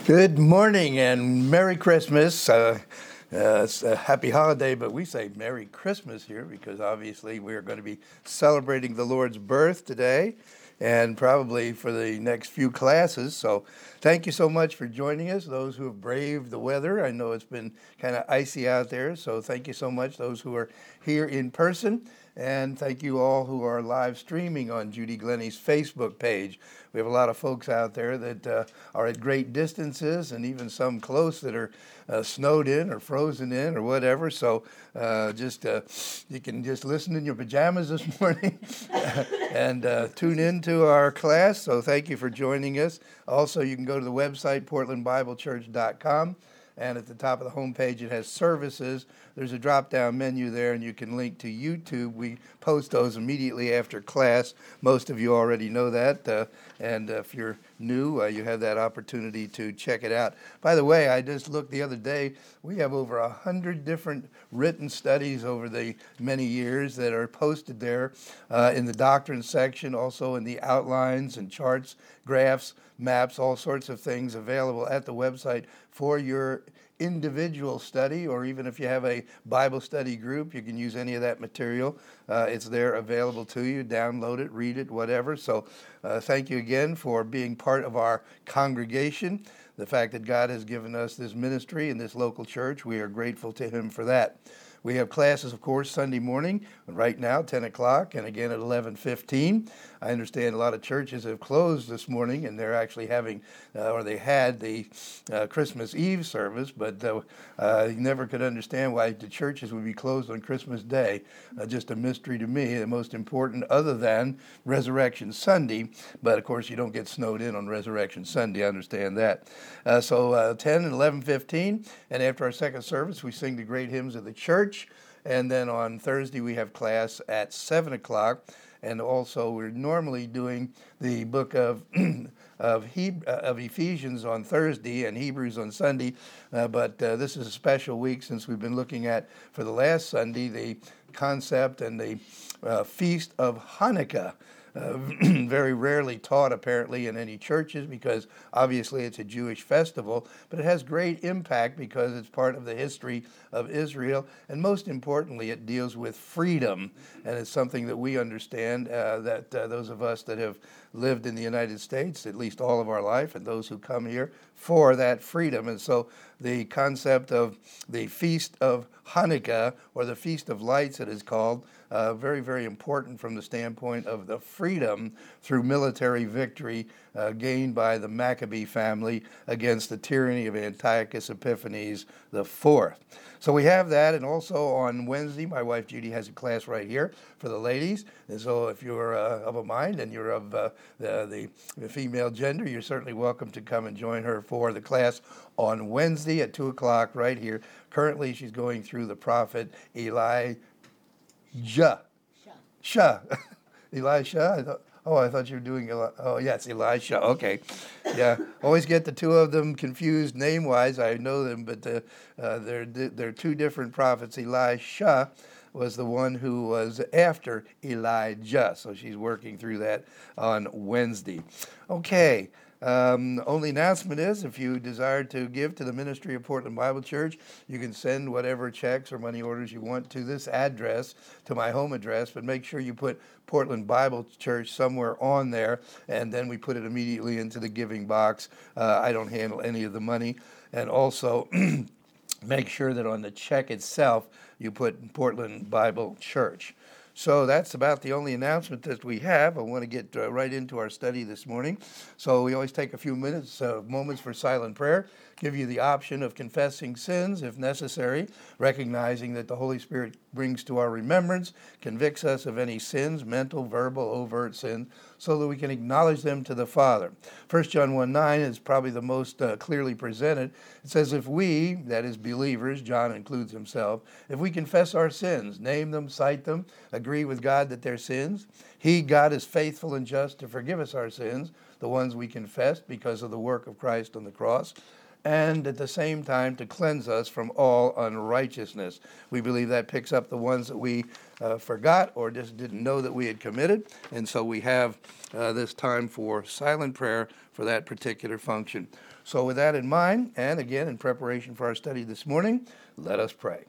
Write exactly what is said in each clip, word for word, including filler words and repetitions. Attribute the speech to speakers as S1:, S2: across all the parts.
S1: Good morning and Merry Christmas. Uh, uh, it's a happy holiday, but we say Merry Christmas here because obviously we're going to be celebrating the Lord's birth today and probably for the next few classes. So thank you so much for joining us, those who have braved the weather. I know it's been kind of icy out there, so thank you so much, those who are here in person. And thank you all who are live streaming on Judy Glennie's Facebook page. We have a lot of folks out there that uh, are at great distances and even some close that are uh, snowed in or frozen in or whatever. So uh, just uh, you can just listen in your pajamas this morning and uh, tune into our class. So thank you for joining us. Also, you can go to the website, portland bible church dot com. And at the top of the homepage, it has services. There's a drop-down menu there, and you can link to YouTube. We post those immediately after class. Most of you already know that. Uh, and uh, if you're new, uh, you have that opportunity to check it out. By the way, I just looked the other day. We have over one hundred different written studies over the many years that are posted there uh, in the doctrine section, also in the outlines and charts, graphs, maps, all sorts of things available at the website for your individual study, or even if you have a Bible study group, you can use any of that material. Uh, it's there available to you. Download it, read it, whatever. So uh, thank you again for being part of our congregation. The fact that God has given us this ministry in this local church, we are grateful to Him for that. We have classes, of course, Sunday morning, right now, ten o'clock, and again at eleven fifteen. I understand a lot of churches have closed this morning, and they're actually having, uh, or they had the uh, Christmas Eve service, but uh, uh, you never could understand why the churches would be closed on Christmas Day. Uh, just a mystery to me, the most important other than Resurrection Sunday, but of course you don't get snowed in on Resurrection Sunday, I understand that. Uh, so uh, ten and eleven fifteen, and after our second service, we sing the great hymns of the church. And then on Thursday, we have class at seven o'clock. And also, we're normally doing the book of of, he, uh, of Ephesians on Thursday and Hebrews on Sunday. Uh, but uh, this is a special week since we've been looking at, for the last Sunday, the concept and the uh, Feast of Hanukkah. Uh, very rarely taught apparently in any churches because obviously it's a Jewish festival, but it has great impact because it's part of the history of Israel, and most importantly it deals with freedom, and it's something that we understand, uh, that uh, those of us that have lived in the United States at least all of our life, and those who come here for that freedom. And so the concept of the Feast of Hanukkah, or the Feast of Lights it is called, uh, very, very important from the standpoint of the freedom through military victory uh, gained by the Maccabee family against the tyranny of Antiochus Epiphanes the fourth. So we have that, and also on Wednesday, my wife Judy has a class right here for the ladies. And so if you're uh, of a mind and you're of uh, the, the female gender, you're certainly welcome to come and join her for the class on Wednesday at two o'clock right here. Currently, she's going through the prophet Elijah. Shah. Elisha? I thought, oh, I thought you were doing, Eli- oh, yes, Elisha. Okay. Yeah, always get the two of them confused name-wise. I know them, but uh, uh, they're, they're two different prophets. Elisha was the one who was after Elijah. So she's working through that on Wednesday. Okay. Um, only announcement is, if you desire to give to the ministry of Portland Bible Church, you can send whatever checks or money orders you want to this address, to my home address, but make sure you put Portland Bible Church somewhere on there, and then we put it immediately into the giving box. Uh, I don't handle any of the money. And also, make sure that on the check itself, you put Portland Bible Church. So that's about the only announcement that we have. I want to get uh, right into our study this morning. So we always take a few minutes, uh, moments for silent prayer, give you the option of confessing sins if necessary, recognizing that the Holy Spirit brings to our remembrance, convicts us of any sins, mental, verbal, overt sins, so that we can acknowledge them to the Father. First John one nine is probably the most uh, clearly presented. It says, if we, that is believers, John includes himself, if we confess our sins, name them, cite them, agree with God that they're sins, He, God, is faithful and just to forgive us our sins, the ones we confessed because of the work of Christ on the cross, and at the same time to cleanse us from all unrighteousness. We believe that picks up the ones that we uh, forgot or just didn't know that we had committed, and so we have uh, this time for silent prayer for that particular function. So with that in mind, and again in preparation for our study this morning, let us pray.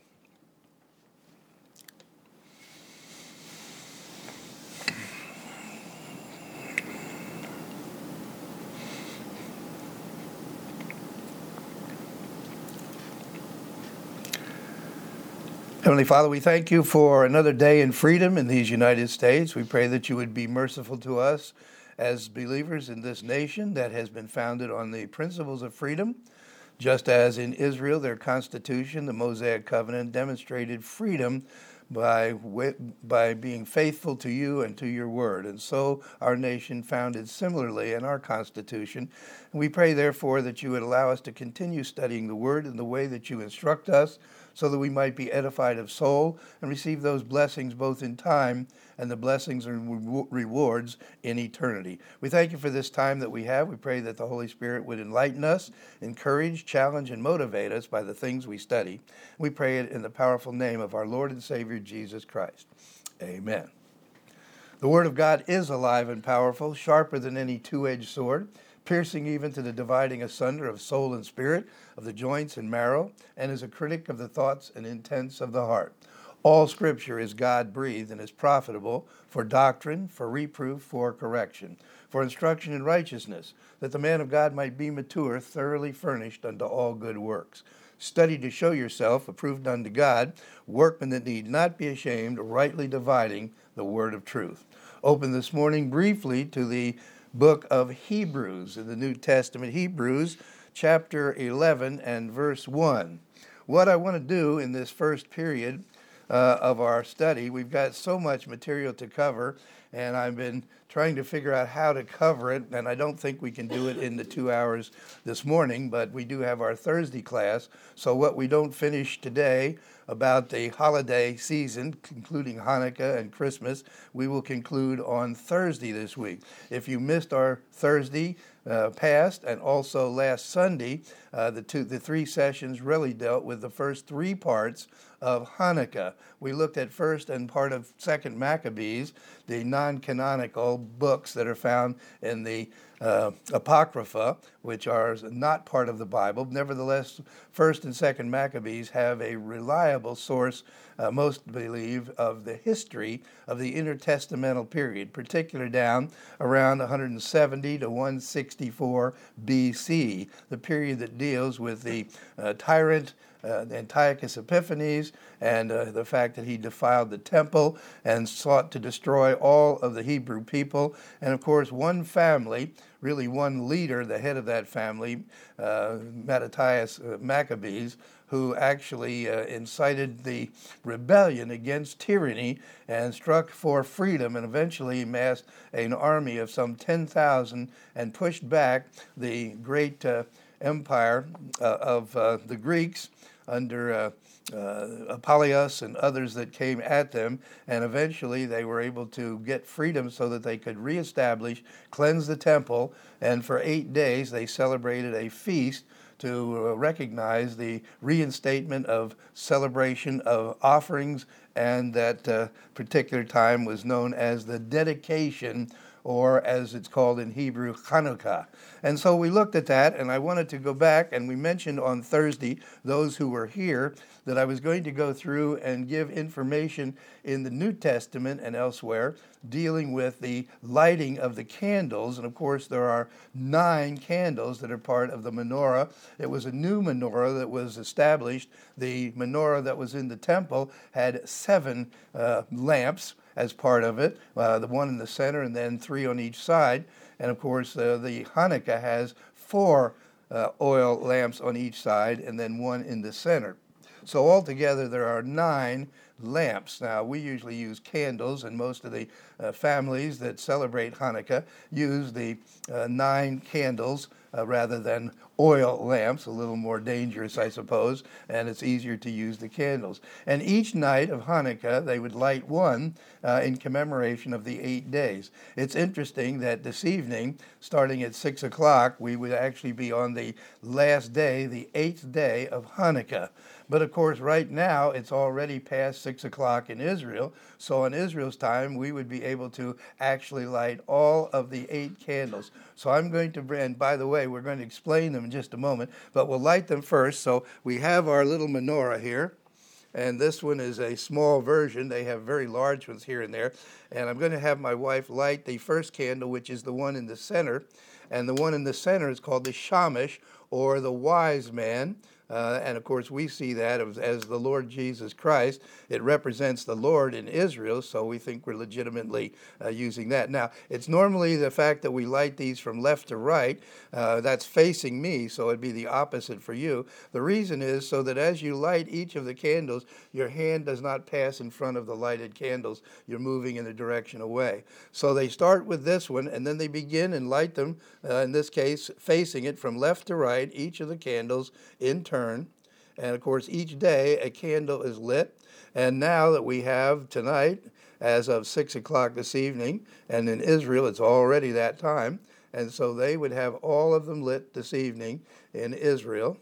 S1: Heavenly Father, we thank you for another day in freedom in these United States. We pray that you would be merciful to us as believers in this nation that has been founded on the principles of freedom. Just as in Israel, their constitution, the Mosaic Covenant, demonstrated freedom by by being faithful to you and to your word. And so our nation founded similarly in our Constitution. And we pray, therefore, that you would allow us to continue studying the word in the way that you instruct us, so that we might be edified of soul and receive those blessings both in time and the blessings and rewards in eternity. We thank you for this time that we have. We pray that the Holy Spirit would enlighten us, encourage, challenge, and motivate us by the things we study. We pray it in the powerful name of our Lord and Savior, Jesus Christ. Amen. The Word of God is alive and powerful, sharper than any two-edged sword, piercing even to the dividing asunder of soul and spirit, of the joints and marrow, and is a critic of the thoughts and intents of the heart. All Scripture is God-breathed and is profitable for doctrine, for reproof, for correction, for instruction in righteousness, that the man of God might be mature, thoroughly furnished unto all good works. Study to show yourself approved unto God, workmen that need not be ashamed, rightly dividing the word of truth. Open this morning briefly to the book of Hebrews in the New Testament, Hebrews chapter eleven and verse one. What I want to do in this first period uh, of our study, we've got so much material to cover, and I've been trying to figure out how to cover it, and I don't think we can do it in the two hours this morning, but we do have our Thursday class, so what we don't finish today about the holiday season, including Hanukkah and Christmas, we will conclude on Thursday this week. If you missed our Thursday uh, past and also last Sunday, uh, the two, the three sessions really dealt with the first three parts of Hanukkah. We looked at first and part of Second Maccabees, the non-canonical books that are found in the uh, Apocrypha, which are not part of the Bible. Nevertheless, First and Second Maccabees have a reliable source, uh, most believe, of the history of the intertestamental period, particularly down around one seventy to one sixty-four B C, the period that deals with the uh, tyrant Uh, Antiochus Epiphanes, and uh, the fact that he defiled the temple and sought to destroy all of the Hebrew people. And of course, one family, really one leader, the head of that family, uh, Mattathias uh, Maccabees, who actually uh, incited the rebellion against tyranny and struck for freedom, and eventually amassed an army of some ten thousand and pushed back the great uh, empire uh, of uh, the Greeks under uh, uh, Apollonius and others that came at them, and eventually they were able to get freedom so that they could reestablish, cleanse the temple, and for eight days they celebrated a feast to uh, recognize the reinstatement of celebration of offerings, and that uh, particular time was known as the dedication, or as it's called in Hebrew, Hanukkah. And so we looked at that, and I wanted to go back, and we mentioned on Thursday, those who were here, that I was going to go through and give information in the New Testament and elsewhere dealing with the lighting of the candles. And of course, there are nine candles that are part of the menorah. It was a new menorah that was established. The menorah that was in the temple had seven uh, lamps as part of it, uh, the one in the center and then three on each side. And of course, uh, the Hanukkah has four uh, oil lamps on each side and then one in the center. So altogether, there are nine lamps. Now, we usually use candles, and most of the uh, families that celebrate Hanukkah use the uh, nine candles uh, rather than oil lamps, a little more dangerous, I suppose, and it's easier to use the candles. And each night of Hanukkah, they would light one uh, in commemoration of the eight days. It's interesting that this evening, starting at six o'clock, we would actually be on the last day, the eighth day of Hanukkah. But of course, right now, it's already past six o'clock in Israel. So in Israel's time, we would be able to actually light all of the eight candles. So I'm going to bring, and by the way, we're going to explain them in just a moment, but we'll light them first. So we have our little menorah here. And this one is a small version. They have very large ones here and there. And I'm going to have my wife light the first candle, which is the one in the center. And the one in the center is called the Shamash, or the wise man. Uh, and of course, we see that as, as the Lord Jesus Christ. It represents the Lord in Israel, so we think we're legitimately uh, using that. Now, it's normally the fact that we light these from left to right. Uh, that's facing me, so it'd be the opposite for you. The reason is so that as you light each of the candles, your hand does not pass in front of the lighted candles. You're moving in a direction away. So they start with this one, and then they begin and light them, uh, in this case, facing it from left to right, each of the candles in turn. And of course, each day a candle is lit. And now that we have tonight, as of six o'clock this evening, and in Israel it's already that time, and so they would have all of them lit this evening in Israel.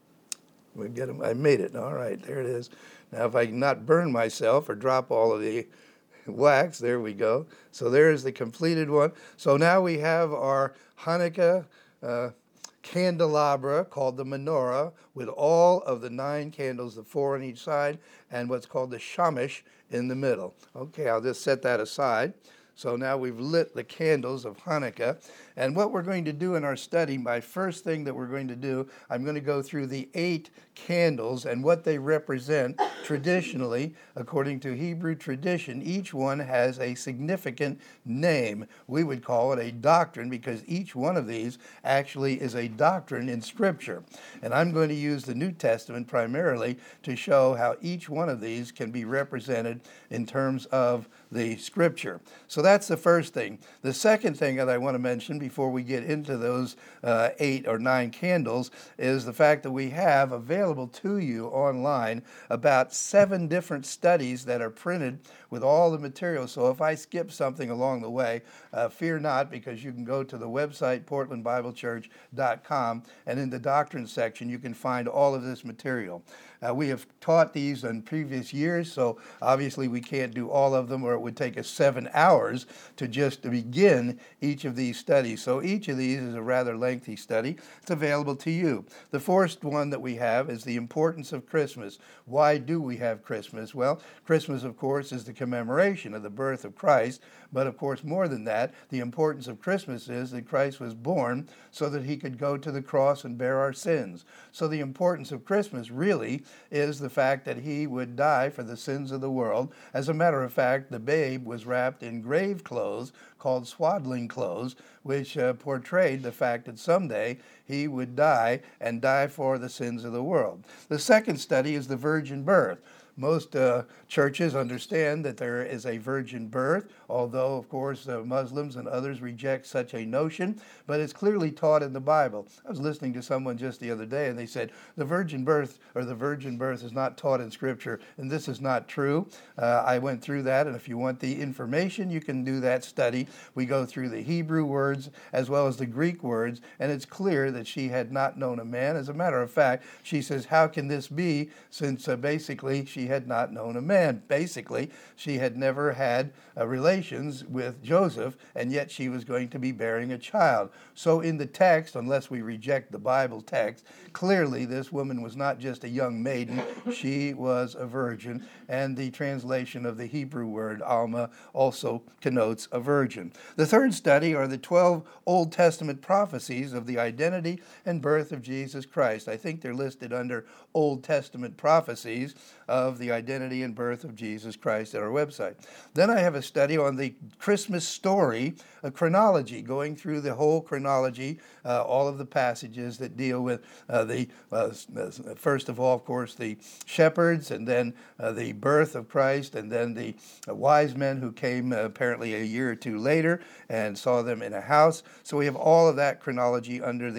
S1: We get them. I made it. All right, there it is. Now, if I can not burn myself or drop all of the wax, there we go. So there's the completed one. So now we have our Hanukkah uh, candelabra called the menorah with all of the nine candles, the four on each side, and what's called the shamash in the middle. Okay, I'll just set that aside. So now we've lit the candles of Hanukkah. And what we're going to do in our study, my first thing that we're going to do, I'm going to go through the eight candles and what they represent traditionally. According to Hebrew tradition, each one has a significant name. We would call it a doctrine because each one of these actually is a doctrine in Scripture. And I'm going to use the New Testament primarily to show how each one of these can be represented in terms of the Scripture. So that's the first thing. The second thing that I want to mention before we get into those uh, eight or nine candles is the fact that we have available to you online about seven different studies that are printed with all the material. So if I skip something along the way, uh, fear not, because you can go to the website, portland bible church dot com, and in the doctrine section, you can find all of this material. Uh, we have taught these in previous years, so obviously we can't do all of them, or it would take us seven hours to just to begin each of these studies. So each of these is a rather lengthy study. It's available to you. The first one that we have is the importance of Christmas. Why do we have Christmas? Well, Christmas, of course, is the commemoration of the birth of Christ, but of course, more than that, the importance of Christmas is that Christ was born so that he could go to the cross and bear our sins. So the importance of Christmas really is the fact that he would die for the sins of the world. As a matter of fact, the babe was wrapped in grave clothes called swaddling clothes, which uh, portrayed the fact that someday he would die and die for the sins of the world. The second study is the virgin birth. Most uh, churches understand that there is a virgin birth, although, of course, uh, Muslims and others reject such a notion, but it's clearly taught in the Bible. I was listening to someone just the other day, and they said, the virgin birth or the virgin birth is not taught in Scripture, and this is not true. Uh, I went through that, and if you want the information, you can do that study. We go through the Hebrew words as well as the Greek words, and it's clear that she had not known a man. As a matter of fact, she says, how can this be, since uh, basically she had not known a man. Basically, she had never had uh, relations with Joseph, and yet she was going to be bearing a child. So in the text, unless we reject the Bible text, clearly this woman was not just a young maiden, she was a virgin, and the translation of the Hebrew word Alma also connotes a virgin. The third study are the twelve Old Testament prophecies of the identity and birth of Jesus Christ. I think they're listed under Old Testament prophecies of the identity and birth of Jesus Christ at our website. Then I have a study on the Christmas story, a chronology, going through the whole chronology, uh, all of the passages that deal with uh, the, uh, first of all, of course, the shepherds, and then uh, the birth of Christ, and then the uh, wise men who came uh, apparently a year or two later and saw them in a house. So we have all of that chronology under the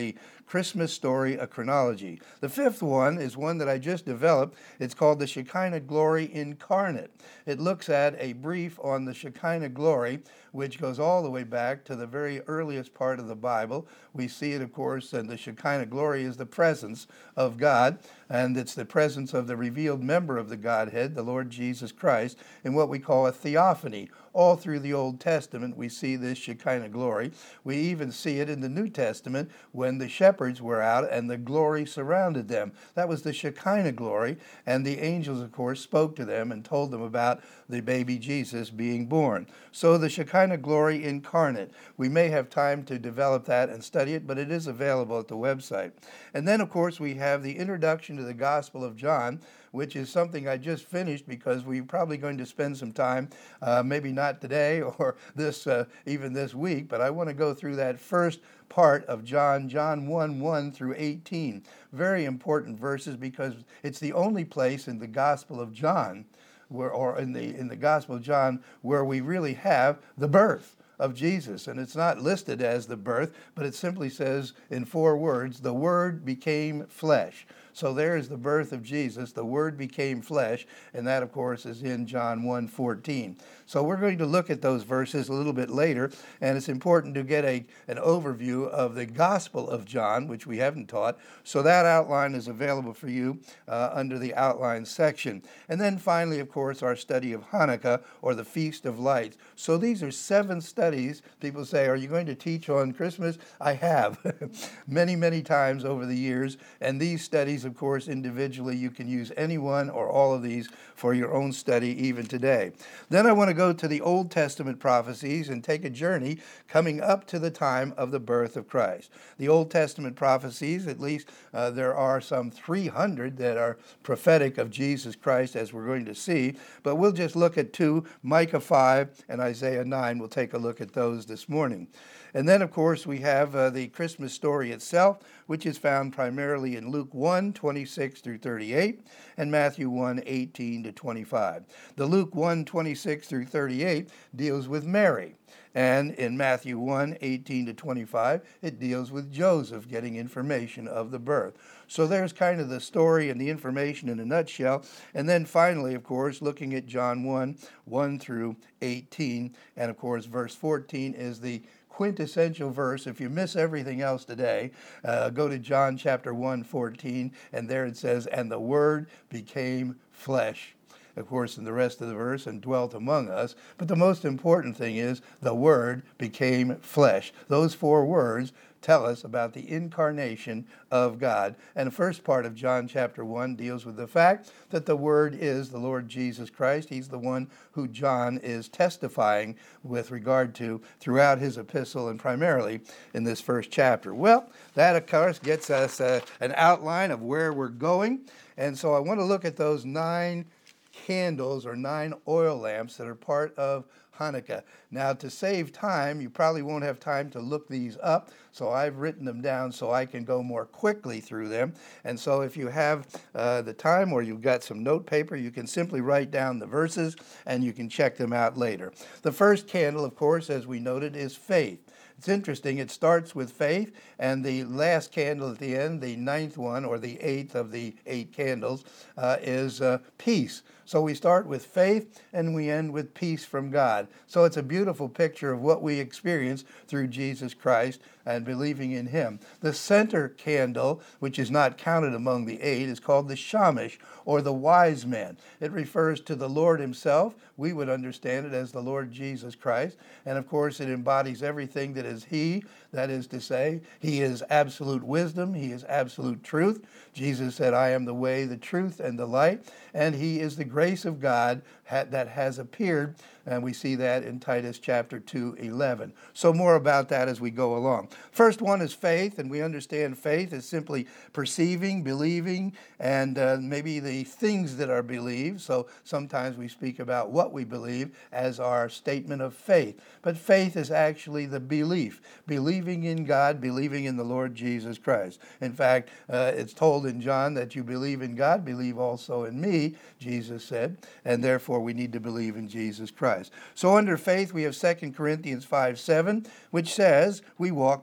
S1: Christmas Story, a Chronology. The fifth one is one that I just developed. It's called the Shekinah Glory Incarnate. It looks at a brief on the Shekinah Glory, which goes all the way back to the very earliest part of the Bible. We see it, of course, and the Shekinah Glory is the presence of God, and it's the presence of the revealed member of the Godhead, the Lord Jesus Christ, in what we call a theophany. All through the Old Testament, we see this Shekinah glory. We even see it in the New Testament when the shepherds were out and the glory surrounded them. That was the Shekinah glory, and the angels, of course, spoke to them and told them about the baby Jesus being born. So the Shekinah glory incarnate. We may have time to develop that and study it, but it is available at the website. And then, of course, we have the introduction to the Gospel of John, which is something I just finished because we're probably going to spend some time, uh, maybe not today or this uh, even this week, but I want to go through that first part of John, John one, one through eighteen. Very important verses because it's the only place in the Gospel of John, where, or in the in the Gospel of John, where we really have the birth of Jesus. And it's not listed as the birth, but it simply says in four words, the Word became flesh. So there is the birth of Jesus. The Word became flesh, and that, of course, is in John one fourteen. So we're going to look at those verses a little bit later, and it's important to get a an overview of the Gospel of John, which we haven't taught. So that outline is available for you uh, under the outline section. And then finally, of course, our study of Hanukkah, or the Feast of Lights. So these are seven studies. People say, are you going to teach on Christmas? I have many, many times over the years, and these studies, of course, individually, you can use any one or all of these for your own study even today. Then I want to go to the Old Testament prophecies and take a journey coming up to the time of the birth of Christ. The Old Testament prophecies, at least uh, there are some three hundred that are prophetic of Jesus Christ, as we're going to see, but we'll just look at two, Micah five and Isaiah nine. We'll take a look at those this morning. And then, of course, we have uh, the Christmas story itself, which is found primarily in Luke one, twenty-six through thirty-eight, and Matthew one, eighteen to twenty-five. The Luke one, twenty-six through thirty-eight deals with Mary. And in Matthew one, eighteen to twenty-five, it deals with Joseph getting information of the birth. So there's kind of the story and the information in a nutshell. And then finally, of course, looking at John one, one through eighteen. And of course, verse fourteen is the quintessential verse. If you miss everything else today, uh, go to John chapter one, fourteen, and there it says, and the Word became flesh. Of course, in the rest of the verse, and dwelt among us. But the most important thing is the Word became flesh. Those four words tell us about the incarnation of God. And the first part of John chapter one deals with the fact that the Word is the Lord Jesus Christ. He's the one who John is testifying with regard to throughout his epistle and primarily in this first chapter. Well, that, of course, gets us uh, an outline of where we're going. And so I want to look at those nine candles or nine oil lamps that are part of Hanukkah. Now, to save time, you probably won't have time to look these up, so I've written them down so I can go more quickly through them. And so if you have uh, the time or you've got some note paper, you can simply write down the verses and you can check them out later. The first candle, of course, as we noted, is faith. It's interesting. It starts with faith, and the last candle at the end, the ninth one, or the eighth of the eight candles, uh, is uh, peace. So we start with faith, and we end with peace from God. So it's a beautiful picture of what we experience through Jesus Christ and believing in Him. The center candle, which is not counted among the eight, is called the Shamash, or the wise man. It refers to the Lord Himself. We would understand it as the Lord Jesus Christ. And of course, it embodies everything that is He. That is to say, He is absolute wisdom. He is absolute truth. Jesus said, I am the way, the truth, and the light. And He is the grace of God that has appeared. And we see that in Titus chapter two, eleven. So more about that as we go along. First one is faith, and we understand faith is simply perceiving, believing, and uh, maybe the things that are believed. So sometimes we speak about what we believe as our statement of faith. But faith is actually the belief, believing in God, believing in the Lord Jesus Christ. In fact, uh, it's told in John that you believe in God, believe also in me, Jesus said, and therefore we need to believe in Jesus Christ. So under faith, we have Second Corinthians five, seven, which says we walk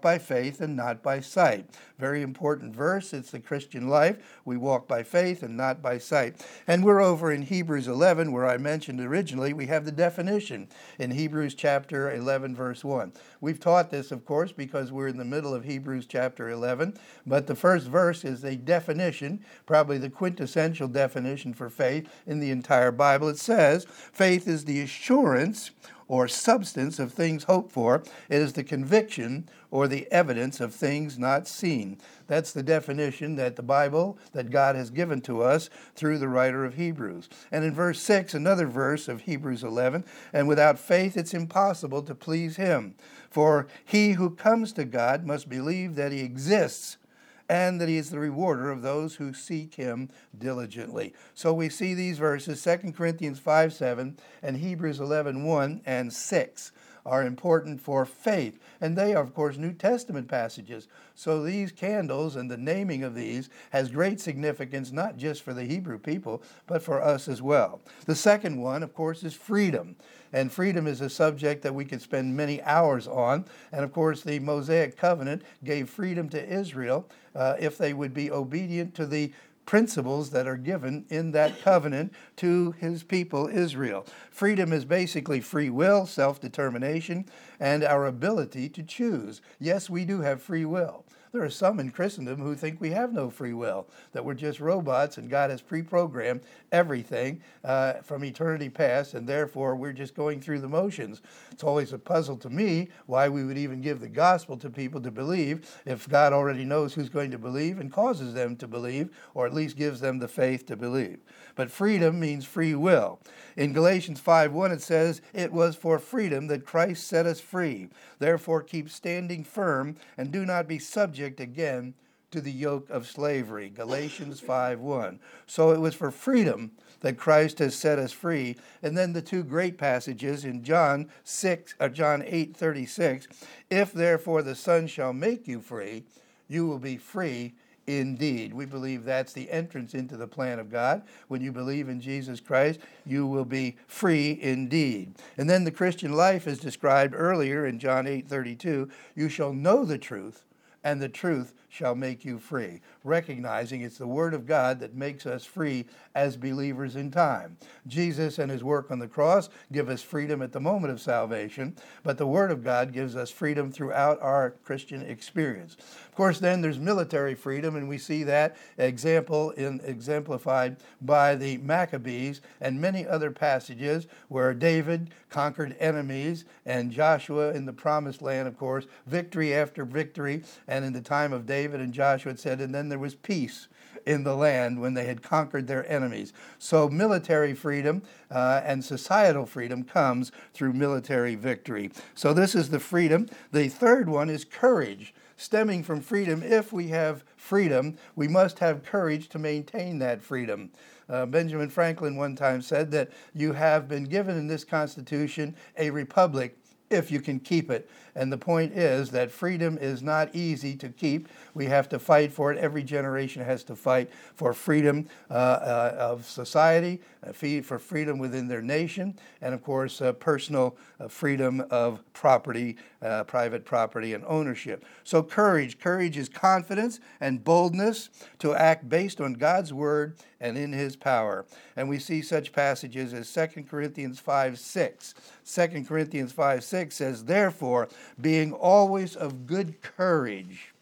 S1: by faith and not by sight. Very important verse. It's the Christian life. We walk by faith and not by sight. And we're over in Hebrews eleven, where I mentioned originally, we have the definition in Hebrews chapter eleven, verse one. We've taught this, of course, because we're in the middle of Hebrews chapter eleven, but the first verse is a definition, probably the quintessential definition for faith in the entire Bible. It says, faith is the assurance or substance of things hoped for. It is the conviction or the evidence of things not seen. That's the definition that the Bible, that God has given to us through the writer of Hebrews. And in verse six, another verse of Hebrews eleven, and without faith it's impossible to please him. For he who comes to God must believe that he exists, and that he is the rewarder of those who seek him diligently. So we see these verses, Second Corinthians five seven and Hebrews eleven one and six, are important for faith. And they are, of course, New Testament passages. So these candles and the naming of these has great significance, not just for the Hebrew people, but for us as well. The second one, of course, is freedom. And freedom is a subject that we could spend many hours on. And of course, the Mosaic covenant gave freedom to Israel uh, if they would be obedient to the principles that are given in that covenant to his people Israel. Freedom is basically free will, self-determination, and our ability to choose. Yes, we do have free will. There are some in Christendom who think we have no free will, that we're just robots and God has pre-programmed everything uh, from eternity past, and therefore we're just going through the motions. It's always a puzzle to me why we would even give the gospel to people to believe if God already knows who's going to believe and causes them to believe, or at least gives them the faith to believe. But freedom means free will. In Galatians five one it says, "It was for freedom that Christ set us free. Therefore keep standing firm and do not be subject again to the yoke of slavery." Galatians five one. So it was for freedom that Christ has set us free. And then the two great passages in John six or John eight thirty-six, "If therefore the Son shall make you free, you will be free indeed." We believe that's the entrance into the plan of God. When you believe in Jesus Christ, you will be free indeed. And then the Christian life is described earlier in John eight thirty-two, "You shall know the truth, and the truth shall make you free," recognizing it's the Word of God that makes us free as believers in time. Jesus and his work on the cross give us freedom at the moment of salvation, but the Word of God gives us freedom throughout our Christian experience. Of course, then there's military freedom, and we see that example in exemplified by the Maccabees and many other passages where David conquered enemies, and Joshua in the Promised Land, of course, victory after victory, and in the time of David and Joshua it said, and then there was peace in the land when they had conquered their enemies. So military freedom uh, and societal freedom comes through military victory. So this is the freedom. The third one is courage. Stemming from freedom, if we have freedom, we must have courage to maintain that freedom. Uh, Benjamin Franklin one time said that you have been given in this Constitution a republic if you can keep it. And the point is that freedom is not easy to keep. We have to fight for it. Every generation has to fight for freedom uh, uh, of society, uh, for freedom within their nation, and of course, uh, personal uh, freedom of property, uh, private property and ownership. So courage. Courage is confidence and boldness to act based on God's word and in his power. And we see such passages as Second Corinthians five six. Second Corinthians five six says, "Therefore, being always of good courage,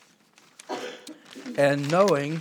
S1: and knowing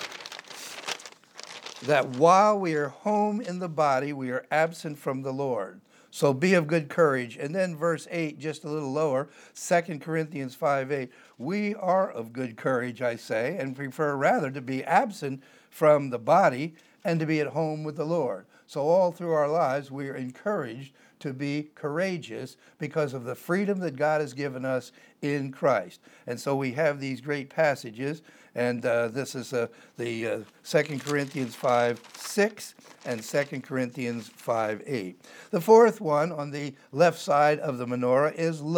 S1: that while we are home in the body, we are absent from the Lord." So be of good courage. And then verse eight, just a little lower, Second Corinthians five eight, "We are of good courage, I say, and prefer rather to be absent from the body and to be at home with the Lord." So all through our lives, we are encouraged to be courageous because of the freedom that God has given us in Christ. And so we have these great passages, and uh, this is uh, the uh, Second Corinthians five six and Second Corinthians five eight. The fourth one on the left side of the menorah is love.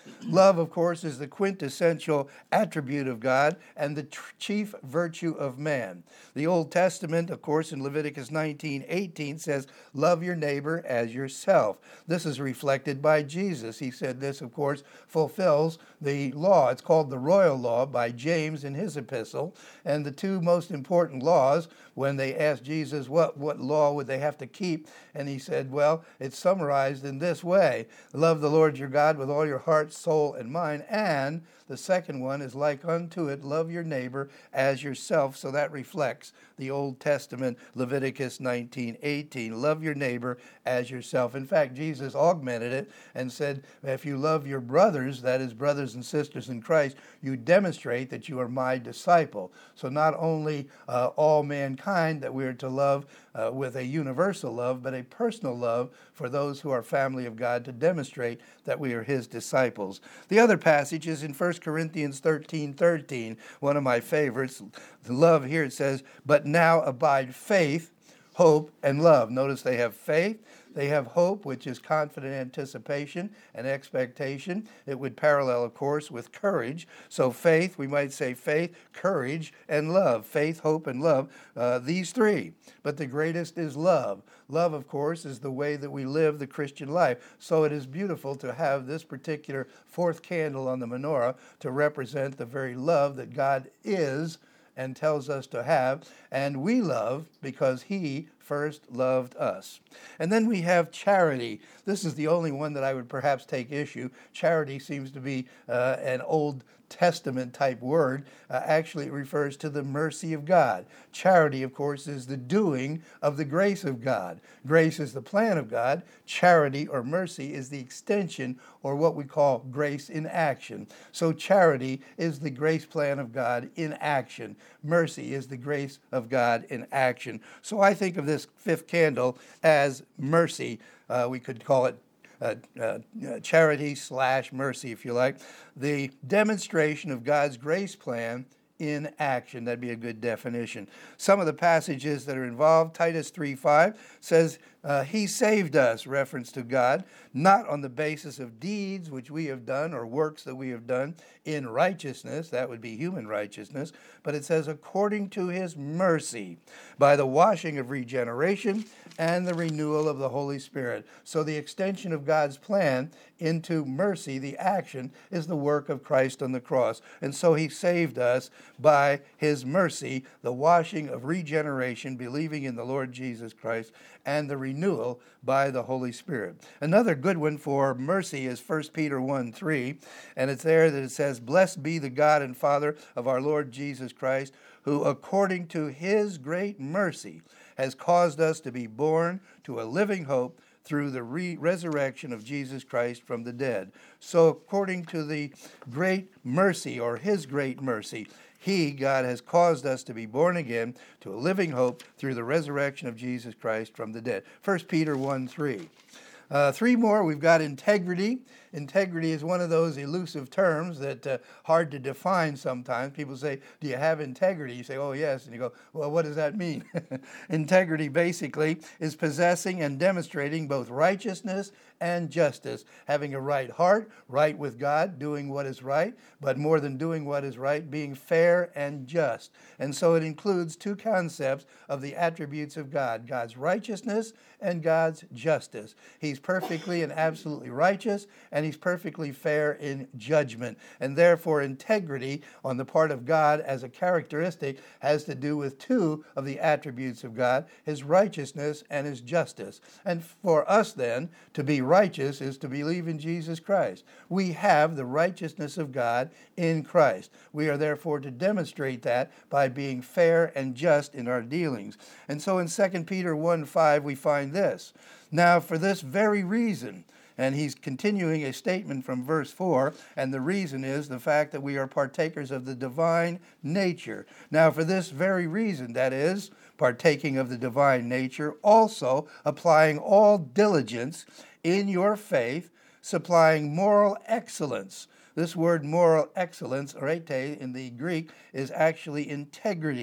S1: Love, of course, is the quintessential attribute of God and the tr- chief virtue of man. The Old Testament, of course, in Leviticus nineteen eighteen says, love your neighbor as yourself. This is reflected by Jesus. He said this, of course, fulfills the law. It's called the royal law by James in his epistle. And the two most important laws, when they asked Jesus what, what law would they have to keep, and he said, well, it's summarized in this way. Love the Lord your God with all your heart, soul, and mind. And the second one is like unto it, love your neighbor as yourself. So that reflects the Old Testament, Leviticus nineteen eighteen. Love your neighbor as yourself. In fact, Jesus augmented it and said, if you love your brothers, that is brothers and sisters in Christ, you demonstrate that you are my disciple. So not only uh, all mankind that we are to love uh, with a universal love, but a personal love for those who are family of God to demonstrate that we are his disciples. The other passage is in First Corinthians thirteen thirteen, one of my favorites. The love here, it says, but now abide faith, hope, and love. Notice they have faith. They have hope, which is confident anticipation and expectation. It would parallel, of course, with courage. So faith, we might say faith, courage, and love. Faith, hope, and love, uh, these three. But the greatest is love. Love, of course, is the way that we live the Christian life. So it is beautiful to have this particular fourth candle on the menorah to represent the very love that God is and tells us to have, and we love because he first loved us. And then we have charity. This is the only one that I would perhaps take issue. Charity seems to be uh, an Old Testament type word. Uh, actually, it refers to the mercy of God. Charity, of course, is the doing of the grace of God. Grace is the plan of God. Charity or mercy is the extension, or what we call grace in action. So charity is the grace plan of God in action. Mercy is the grace of God in action. So I think of this fifth candle as mercy. Uh, we could call it Uh, uh, charity slash mercy, if you like, the demonstration of God's grace plan in action. That'd be a good definition. Some of the passages that are involved, Titus three five says, uh, he saved us, reference to God, not on the basis of deeds which we have done or works that we have done in righteousness, that would be human righteousness, but it says according to his mercy, by the washing of regeneration and the renewal of the Holy Spirit. So the extension of God's plan into mercy, the action, is the work of Christ on the cross. And so he saved us by his mercy, the washing of regeneration, believing in the Lord Jesus Christ, and the renewal by the Holy Spirit. Another good one for mercy is First Peter one three, and it's there that it says, blessed be the God and Father of our Lord Jesus Christ, who according to his great mercy has caused us to be born to a living hope through the re- resurrection of Jesus Christ from the dead. So according to the great mercy, or his great mercy, he, God, has caused us to be born again to a living hope through the resurrection of Jesus Christ from the dead. First Peter one three. Uh, three more, we've got integrity. Integrity is one of those elusive terms that uh, hard to define sometimes. People say, do you have integrity? You say, oh, yes. And you go, well, what does that mean? Integrity basically is possessing and demonstrating both righteousness and justice, having a right heart, right with God, doing what is right, but more than doing what is right, being fair and just. And so it includes two concepts of the attributes of God, God's righteousness and God's justice. He's perfectly and absolutely righteous, and he's perfectly fair in judgment. And therefore, integrity on the part of God as a characteristic has to do with two of the attributes of God, his righteousness and his justice. And for us then, to be righteous is to believe in Jesus Christ. We have the righteousness of God in Christ. We are therefore to demonstrate that by being fair and just in our dealings. And so in Second Peter one five, we find this. Now, for this very reason, and he's continuing a statement from verse four, and the reason is the fact that we are partakers of the divine nature. Now, for this very reason, that is, partaking of the divine nature, also applying all diligence in your faith, supplying moral excellence. This word moral excellence, arete, in the Greek, is actually integrity.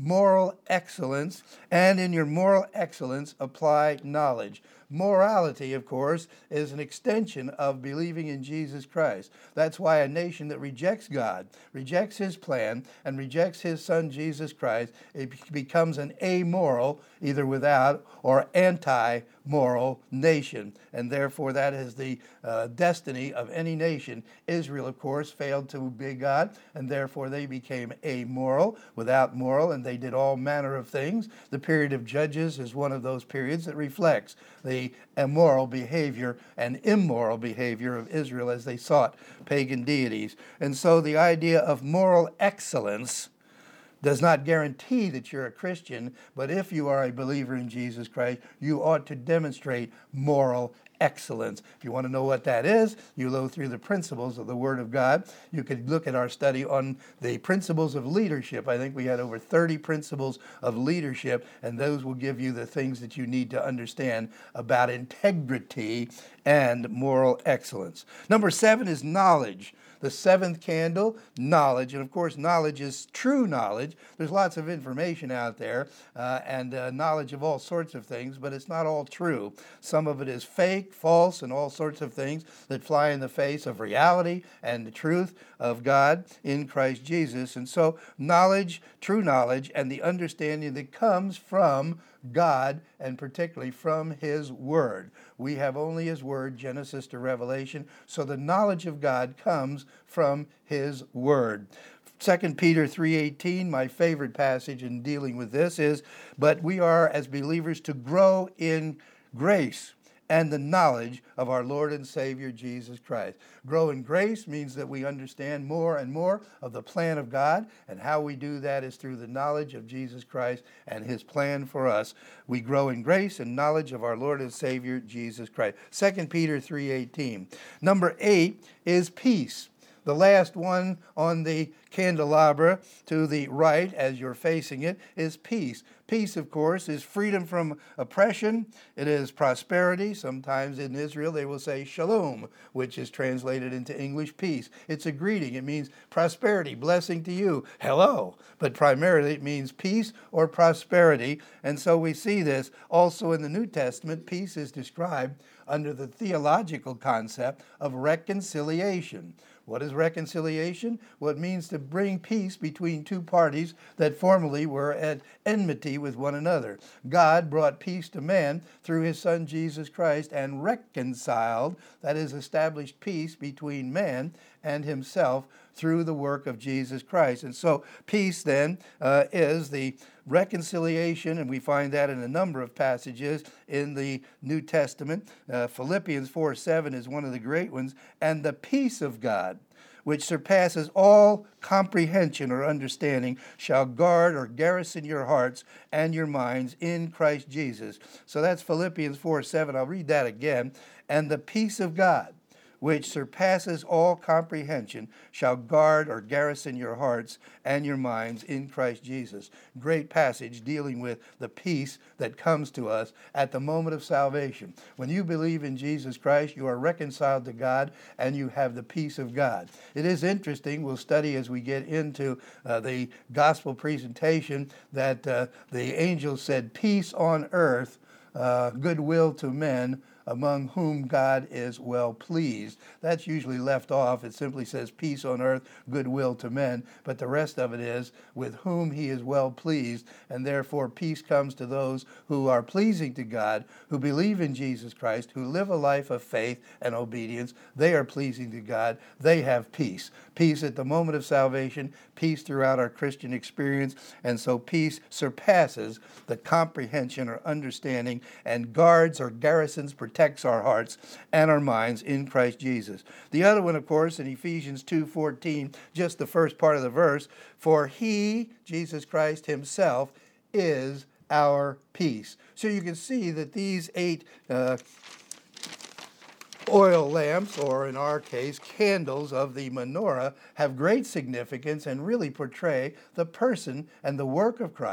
S1: moral excellence, and in your moral excellence, apply knowledge. Morality, of course, is an extension of believing in Jesus Christ. That's why a nation that rejects God, rejects his plan, and rejects his son Jesus Christ, it becomes an amoral, either without or anti-moral nation. And therefore that is the uh, destiny of any nation. Israel, of course, failed to obey God, and therefore they became amoral, without moral, and they did all manner of things. The period of Judges is one of those periods that reflects the immoral behavior and immoral behavior of Israel as they sought pagan deities. And so the idea of moral excellence does not guarantee that you're a Christian, but if you are a believer in Jesus Christ, you ought to demonstrate moral excellence. If you want to know what that is, you go through the principles of the Word of God. You could look at our study on the principles of leadership. I think we had over thirty principles of leadership, and those will give you the things that you need to understand about integrity and moral excellence. Number seven is knowledge. The seventh candle, knowledge. And of course, knowledge is true knowledge. There's lots of information out there uh, and uh, knowledge of all sorts of things, but it's not all true. Some of it is fake, false, and all sorts of things that fly in the face of reality and the truth of God in Christ Jesus. And so knowledge, true knowledge, and the understanding that comes from God, and particularly from his word. We have only his word, Genesis to Revelation, so the knowledge of God comes from his word. Second Peter three eighteen, my favorite passage in dealing with this is, but we are as believers to grow in grace and the knowledge of our Lord and Savior Jesus Christ. Grow in grace means that we understand more and more of the plan of God, and how we do that is through the knowledge of Jesus Christ and his plan for us. We grow in grace and knowledge of our Lord and Savior Jesus Christ. Second Peter three eighteen. Number eight is peace. The last one on the candelabra to the right as you're facing it is peace. Peace, of course, is freedom from oppression. It is prosperity. Sometimes in Israel they will say shalom, which is translated into English peace. It's a greeting. It means prosperity, blessing to you, hello. But primarily it means peace or prosperity. And so we see this also in the New Testament. Peace is described under the theological concept of reconciliation. What is reconciliation? Well, it means to bring peace between two parties that formerly were at enmity with one another. God brought peace to man through his Son Jesus Christ and reconciled, that is, established peace between man and himself through the work of Jesus Christ. And so peace then uh, is the reconciliation, and we find that in a number of passages in the New Testament. Uh, Philippians four seven is one of the great ones. And the peace of God, which surpasses all comprehension or understanding, shall guard or garrison your hearts and your minds in Christ Jesus. So that's Philippians four seven. I'll read that again. And the peace of God, which surpasses all comprehension, shall guard or garrison your hearts and your minds in Christ Jesus. Great passage dealing with the peace that comes to us at the moment of salvation. When you believe in Jesus Christ, you are reconciled to God and you have the peace of God. It is interesting, we'll study as we get into uh, the gospel presentation, that uh, the angel said, peace on earth, uh, goodwill to men, among whom God is well pleased. That's usually left off. It simply says peace on earth, goodwill to men, but the rest of it is with whom he is well pleased, and therefore peace comes to those who are pleasing to God, who believe in Jesus Christ, who live a life of faith and obedience. They are pleasing to God. They have peace. Peace at the moment of salvation, peace throughout our Christian experience, and so peace surpasses the comprehension or understanding and guards or garrisons, protects our hearts and our minds in Christ Jesus. The other one, of course, in Ephesians two fourteen, just the first part of the verse, for he, Jesus Christ himself, is our peace. So you can see that these eight uh, oil lamps, or in our case, candles of the menorah, have great significance and really portray the person and the work of Christ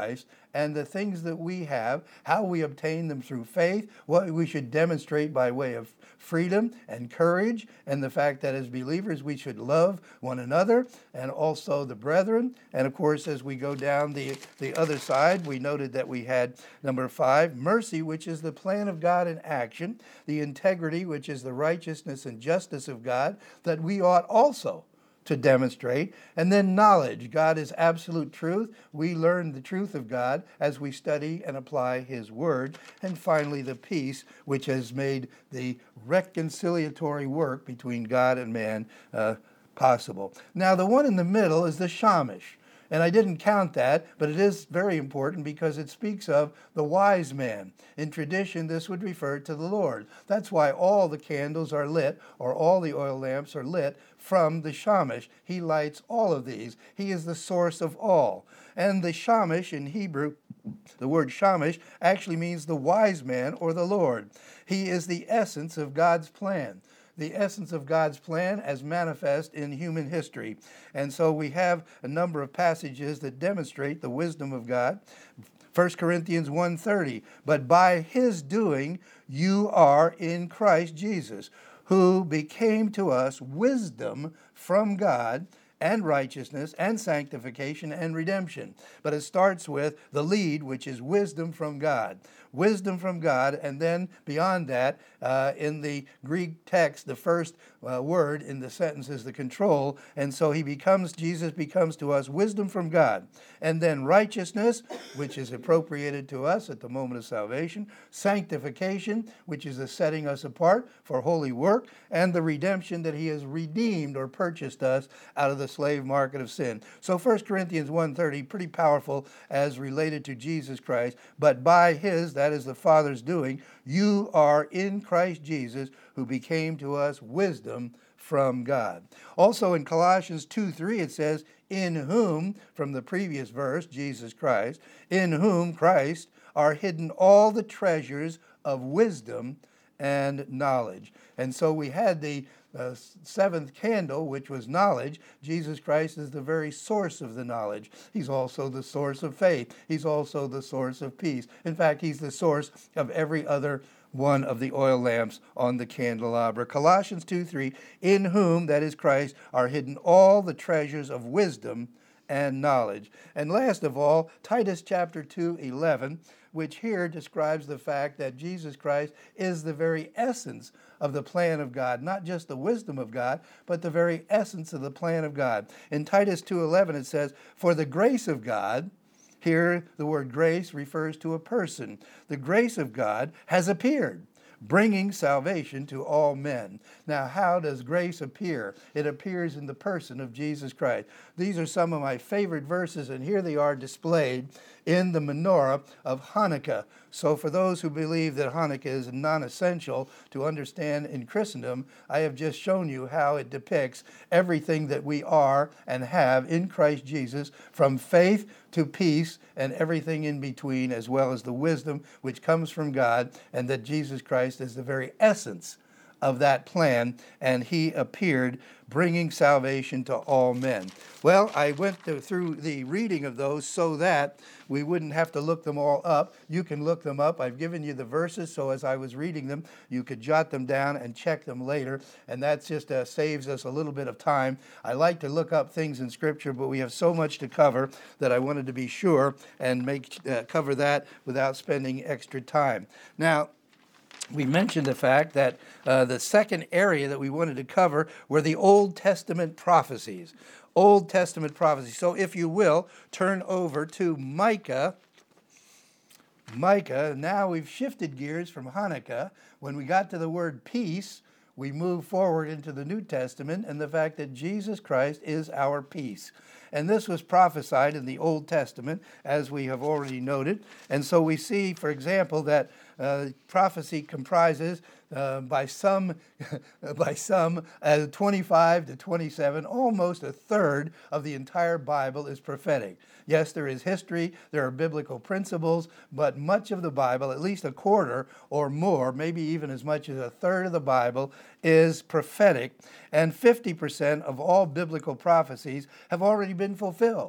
S1: and the things that we have, how we obtain them through faith, what we should demonstrate by way of freedom and courage, and the fact that as believers we should love one another and also the brethren. And of course, as we go down the, the other side, we noted that we had number five, mercy, which is the plan of God in action, the integrity, which is the righteousness and justice of God, that we ought also to demonstrate. And then knowledge. God is absolute truth. We learn the truth of God as we study and apply His Word. And finally, the peace, which has made the reconciliatory work between God and man uh, possible. Now, the one in the middle is the Shamash. And I didn't count that, but it is very important because it speaks of the wise man. In tradition, this would refer to the Lord. That's why all the candles are lit, or all the oil lamps are lit from the Shamash. He lights all of these. He is the source of all. And the Shamash in Hebrew, the word Shamash, actually means the wise man or the Lord. He is the essence of God's plan. The essence of God's plan as manifest in human history. And so we have a number of passages that demonstrate the wisdom of God. First Corinthians one thirty, but by His doing you are in Christ Jesus, who became to us wisdom from God, and righteousness, and sanctification, and redemption. But it starts with the lead, which is wisdom from God. Wisdom from God, and then beyond that, uh, in the Greek text, the first uh, word in the sentence is the control, and so he becomes, Jesus becomes to us wisdom from God. And then righteousness, which is appropriated to us at the moment of salvation, sanctification, which is the setting us apart for holy work, and the redemption, that He has redeemed or purchased us out of the slave market of sin. So First Corinthians one thirty, pretty powerful as related to Jesus Christ. But by His, that is the Father's doing, you are in Christ Jesus, who became to us wisdom from God. Also in Colossians two three, it says, in whom, from the previous verse, Jesus Christ, in whom, Christ, are hidden all the treasures of wisdom and knowledge. And so we had the uh, seventh candle, which was knowledge. Jesus Christ is the very source of the knowledge. He's also the source of faith. He's also the source of peace. In fact, He's the source of every other one of the oil lamps on the candelabra. Colossians two three, in whom, that is Christ, are hidden all the treasures of wisdom and knowledge. And last of all, Titus chapter two eleven, which here describes the fact that Jesus Christ is the very essence of the plan of God, not just the wisdom of God, but the very essence of the plan of God. In Titus two eleven it says, for the grace of God, here the word grace refers to a person. The grace of God has appeared, bringing salvation to all men. Now, how does grace appear? It appears in the person of Jesus Christ. These are some of my favorite verses, and here they are displayed in the menorah of Hanukkah. So for those who believe that Hanukkah is non-essential to understand in Christendom, I have just shown you how it depicts everything that we are and have in Christ Jesus, from faith to peace and everything in between, as well as the wisdom which comes from God, and that Jesus Christ is the very essence of that plan, and He appeared bringing salvation to all men. Well, I went to, through the reading of those so that we wouldn't have to look them all up. You can look them up. I've given you the verses, so as I was reading them, you could jot them down and check them later, and that just uh, saves us a little bit of time. I like to look up things in Scripture, but we have so much to cover that I wanted to be sure and make uh, cover that without spending extra time. Now, we mentioned the fact that uh, the second area that we wanted to cover were the Old Testament prophecies. Old Testament prophecies. So if you will, turn over to Micah. Micah. Now we've shifted gears from Hanukkah. When we got to the word peace, we move forward into the New Testament and the fact that Jesus Christ is our peace. And this was prophesied in the Old Testament, as we have already noted. And so we see, for example, that uh, prophecy comprises uh, by some, by some uh, twenty-five to twenty-seven, almost a third of the entire Bible is prophetic. Yes, there is history, there are biblical principles, but much of the Bible, at least a quarter or more, maybe even as much as a third of the Bible, is prophetic. And fifty percent of all biblical prophecies have already been fulfilled.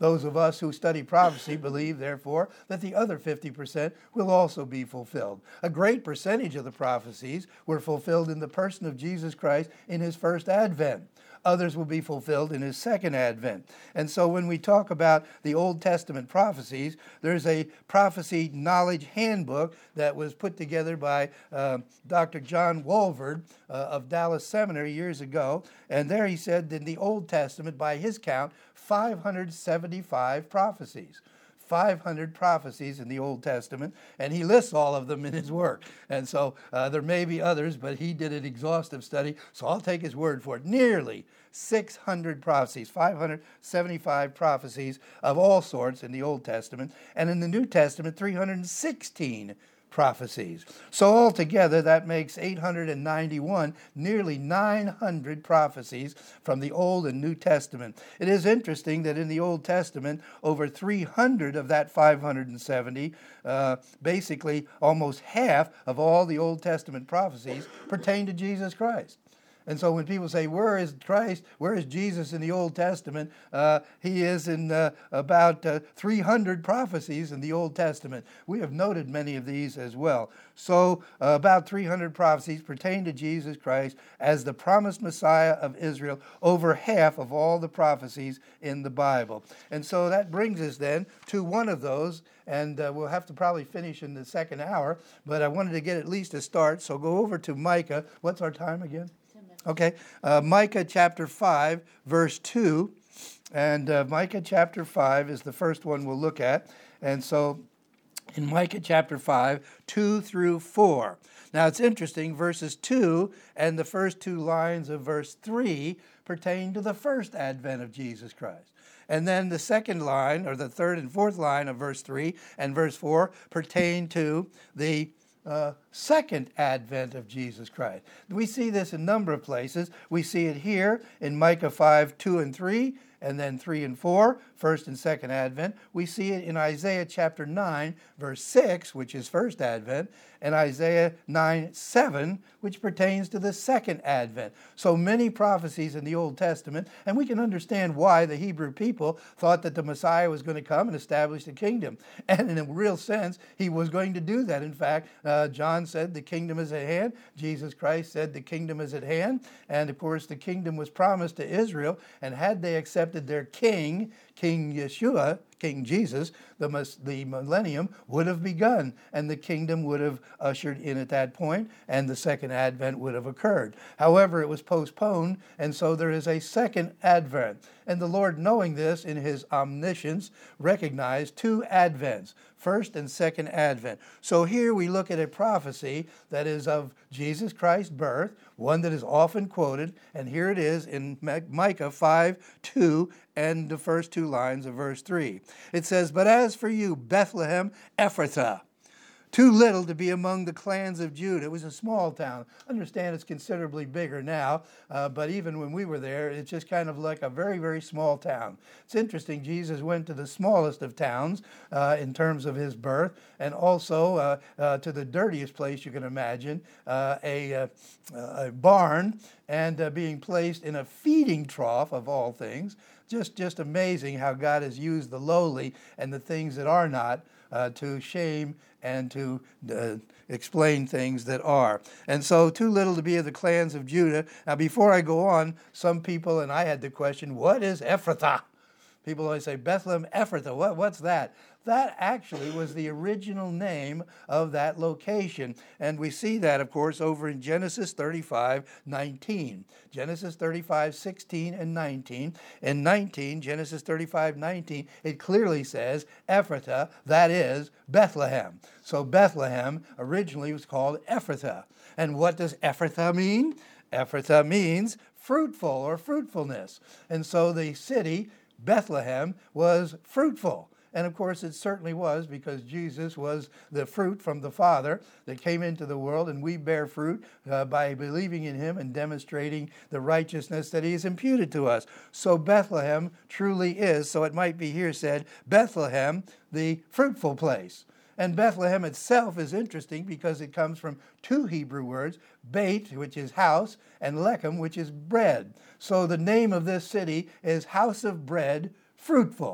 S1: Those of us who study prophecy believe, therefore, that the other fifty percent will also be fulfilled. A great percentage of the prophecies were fulfilled in the person of Jesus Christ in his first advent. Others will be fulfilled in his second advent. And so when we talk about the Old Testament prophecies, there's a prophecy knowledge handbook that was put together by uh, Doctor John Walvoord uh, of Dallas Seminary years ago. And there he said in the Old Testament, by his count, five hundred seventy-five prophecies. five hundred prophecies in the Old Testament, and he lists all of them in his work. And so uh, there may be others, but he did an exhaustive study, so I'll take his word for it. Nearly six hundred prophecies, five hundred seventy-five prophecies of all sorts in the Old Testament, and in the New Testament, three hundred sixteen prophecies. So altogether, that makes eight hundred ninety-one, nearly nine hundred prophecies from the Old and New Testament. It is interesting that in the Old Testament, over three hundred of that five hundred seventy, uh, basically almost half of all the Old Testament prophecies pertain to Jesus Christ. And so when people say, where is Christ, where is Jesus in the Old Testament? Uh, he is in uh, about uh, three hundred prophecies in the Old Testament. We have noted many of these as well. So uh, about three hundred prophecies pertain to Jesus Christ as the promised Messiah of Israel, over half of all the prophecies in the Bible. And so that brings us then to one of those, and uh, we'll have to probably finish in the second hour, but I wanted to get at least a start, so go over to Micah. What's our time again? Okay, uh, Micah chapter five, verse two, and uh, Micah chapter five is the first one we'll look at. And so in Micah chapter five, two through four. Now it's interesting, verses two and the first two lines of verse three pertain to the first advent of Jesus Christ. And then the second line, or the third and fourth line of verse three and verse four pertain to the Uh, second advent of Jesus Christ. We see this in a number of places. We see it here in Micah five, two and three, and then three and four, first and second advent. We see it in Isaiah chapter nine, verse six, which is first advent, and Isaiah nine, seven, which pertains to the second advent. So many prophecies in the Old Testament, and we can understand why the Hebrew people thought that the Messiah was going to come and establish the kingdom. And in a real sense, he was going to do that. In fact, uh, John said the kingdom is at hand. Jesus Christ said the kingdom is at hand. And of course, the kingdom was promised to Israel, and had they accepted their king, King Yeshua, King Jesus, the, the millennium would have begun, and the kingdom would have ushered in at that point, and the second advent would have occurred. However, it was postponed, and so there is a second advent. And the Lord, knowing this in his omniscience, recognized two advents, first and second advent. So here we look at a prophecy that is of Jesus Christ's birth, one that is often quoted, and here it is in Micah five, two, and the first two lines of verse three. It says, "But as for you, Bethlehem Ephrathah, too little to be among the clans of Judah." It was a small town. Understand it's considerably bigger now, uh, but even when we were there, it's just kind of like a very, very small town. It's interesting, Jesus went to the smallest of towns uh, in terms of his birth, and also uh, uh, to the dirtiest place you can imagine, uh, a, uh, a barn, and uh, being placed in a feeding trough of all things. Just, just amazing how God has used the lowly and the things that are not uh, to shame and to uh, explain things that are. And so, too little to be of the clans of Judah. Now, before I go on, some people, and I had the question, what is Ephrathah? People always say, Bethlehem Ephrathah, what, what's that? That actually was the original name of that location. And we see that, of course, over in Genesis thirty-five, nineteen. Genesis thirty-five, sixteen, and nineteen. In nineteen, Genesis thirty-five, nineteen, it clearly says Ephrathah, that is Bethlehem. So Bethlehem originally was called Ephrathah. And what does Ephrathah mean? Ephrathah means fruitful or fruitfulness. And so the city, Bethlehem, was fruitful. And of course, it certainly was, because Jesus was the fruit from the Father that came into the world, and we bear fruit uh, by believing in him and demonstrating the righteousness that he has imputed to us. So Bethlehem truly is, so it might be here said, Bethlehem, the fruitful place. And Bethlehem itself is interesting because it comes from two Hebrew words, Beit, which is house, and Lechem, which is bread. So the name of this city is House of Bread, Fruitful.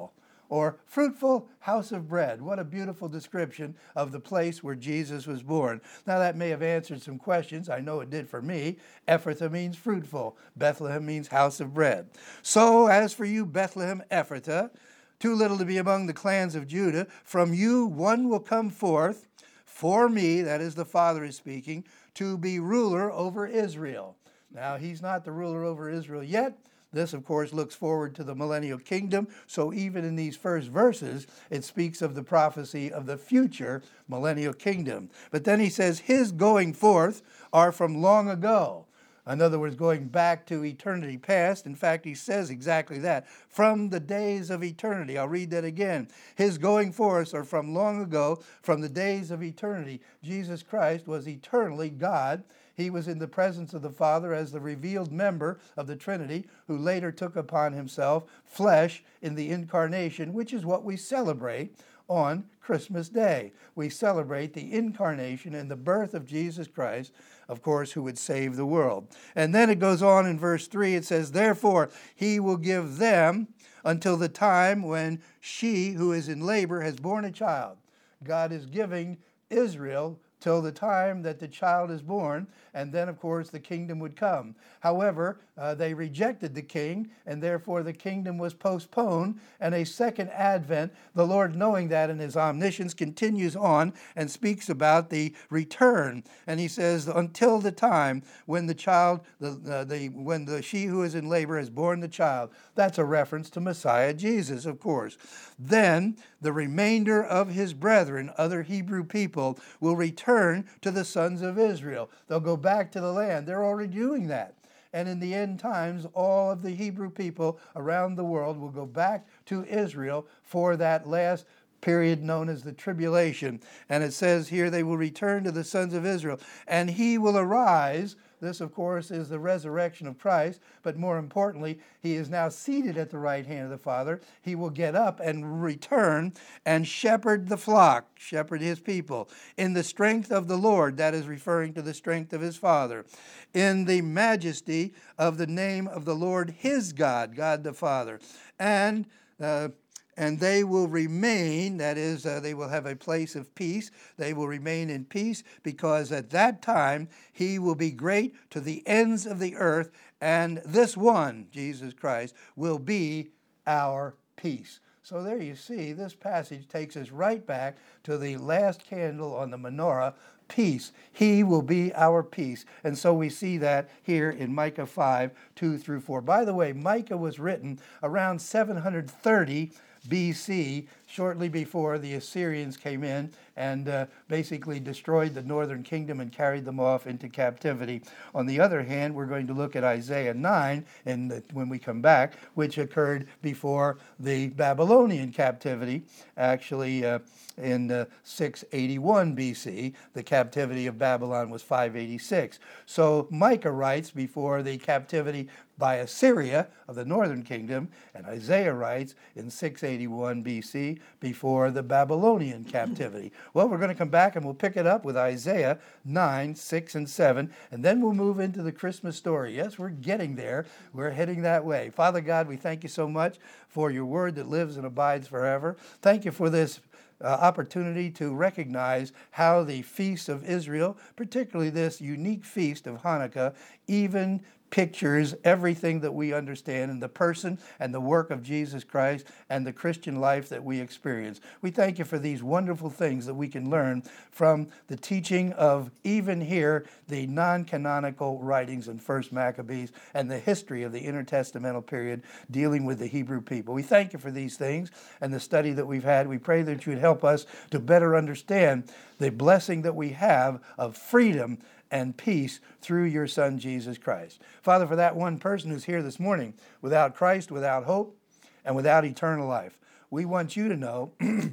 S1: or fruitful house of bread. What a beautiful description of the place where Jesus was born. Now that may have answered some questions. I know it did for me. Ephrathah means fruitful. Bethlehem means house of bread. So as for you, Bethlehem Ephrathah, too little to be among the clans of Judah, from you one will come forth for me, that is the Father is speaking, to be ruler over Israel. Now, he's not the ruler over Israel yet. This, of course, looks forward to the millennial kingdom. So even in these first verses, it speaks of the prophecy of the future millennial kingdom. But then he says, his going forth are from long ago. In other words, going back to eternity past. In fact, he says exactly that. From the days of eternity. I'll read that again. His going forth are from long ago, from the days of eternity. Jesus Christ was eternally God. He was in the presence of the Father as the revealed member of the Trinity, who later took upon himself flesh in the incarnation, which is what we celebrate on Christmas Day. We celebrate the incarnation and the birth of Jesus Christ, of course, who would save the world. And then it goes on in verse three, it says, therefore he will give them until the time when she who is in labor has borne a child. God is giving Israel till the time that the child is born, and then, of course, the kingdom would come. However, uh, they rejected the king, and therefore the kingdom was postponed, and a second advent, the Lord, knowing that in his omniscience, continues on and speaks about the return. And he says, until the time when the child, the, uh, the when the she who is in labor has borne the child. That's a reference to Messiah Jesus, of course. Then the remainder of his brethren, other Hebrew people, will return to the sons of Israel. They'll go back to the land. They're already doing that. And in the end times, all of the Hebrew people around the world will go back to Israel for that last period known as the tribulation. And it says here, they will return to the sons of Israel, and he will arise. This, of course, is the resurrection of Christ, but more importantly, he is now seated at the right hand of the Father. He will get up and return and shepherd the flock, shepherd his people, in the strength of the Lord. That is referring to the strength of his Father. In the majesty of the name of the Lord his God, God the Father. And uh, And they will remain, that is, uh, they will have a place of peace. They will remain in peace because at that time he will be great to the ends of the earth, and this one, Jesus Christ, will be our peace. So there you see, this passage takes us right back to the last candle on the menorah, peace. He will be our peace. And so we see that here in Micah five, two through four. By the way, Micah was written around seven hundred thirty B C, shortly before the Assyrians came in and uh, basically destroyed the northern kingdom and carried them off into captivity. On the other hand, we're going to look at Isaiah nine in the, when we come back, which occurred before the Babylonian captivity, actually uh, in uh, six eighty-one B C. The captivity of Babylon was five eighty-six. So Micah writes before the captivity by Assyria of the northern kingdom, and Isaiah writes in six eighty-one B C before the Babylonian captivity. Well, we're going to come back and we'll pick it up with Isaiah nine, six, and seven, and then we'll move into the Christmas story. Yes, we're getting there. We're heading that way. Father God, we thank you so much for your word that lives and abides forever. Thank you for this Uh, opportunity to recognize how the feasts of Israel, particularly this unique feast of Hanukkah, even pictures everything that we understand in the person and the work of Jesus Christ and the Christian life that we experience. We thank you for these wonderful things that we can learn from the teaching of, even here, the non-canonical writings in First Maccabees and the history of the intertestamental period dealing with the Hebrew people. We thank you for these things and the study that we've had. We pray that you would help us to better understand the blessing that we have of freedom and peace through your Son, Jesus Christ. Father, for that one person who's here this morning without Christ, without hope, and without eternal life, we want you to know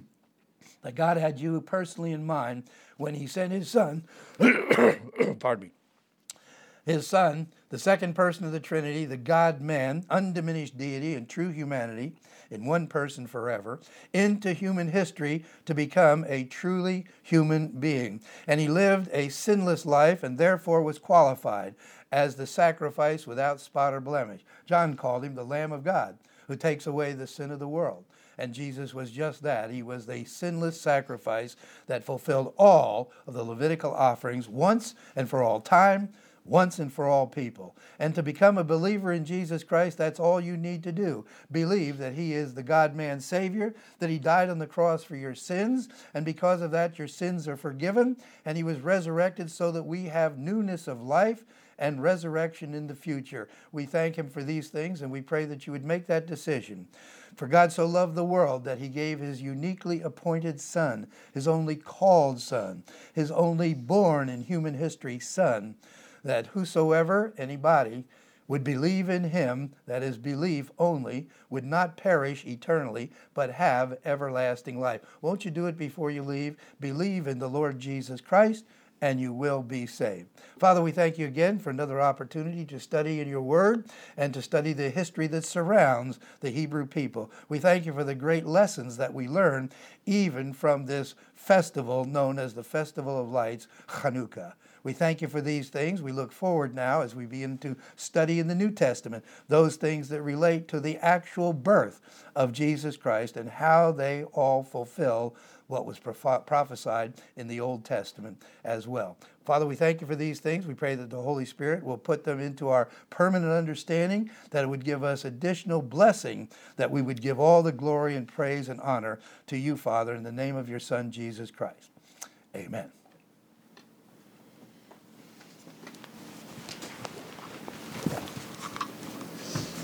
S1: that God had you personally in mind when he sent his Son, pardon me, his Son, the second person of the Trinity, the God-man, undiminished deity and true humanity, in one person forever, into human history to become a truly human being. And he lived a sinless life and therefore was qualified as the sacrifice without spot or blemish. John called him the Lamb of God, who takes away the sin of the world. And Jesus was just that. He was the sinless sacrifice that fulfilled all of the Levitical offerings once and for all time, once and for all people. And to become a believer in Jesus Christ, that's all you need to do. Believe that he is the God-man Savior, that he died on the cross for your sins, and because of that your sins are forgiven, and he was resurrected so that we have newness of life and resurrection in the future. We thank him for these things, and we pray that you would make that decision. For God so loved the world that he gave his uniquely appointed Son, his only called Son, his only born in human history Son, that whosoever, anybody, would believe in him, that is, belief only, would not perish eternally, but have everlasting life. Won't you do it before you leave? Believe in the Lord Jesus Christ, and you will be saved. Father, we thank you again for another opportunity to study in your word and to study the history that surrounds the Hebrew people. We thank you for the great lessons that we learn even from this festival known as the Festival of Lights, Chanukah. We thank you for these things. We look forward now as we begin to study in the New Testament those things that relate to the actual birth of Jesus Christ and how they all fulfill what was prophesied in the Old Testament as well. Father, we thank you for these things. We pray that the Holy Spirit will put them into our permanent understanding, that it would give us additional blessing, that we would give all the glory and praise and honor to you, Father, in the name of your Son, Jesus Christ. Amen.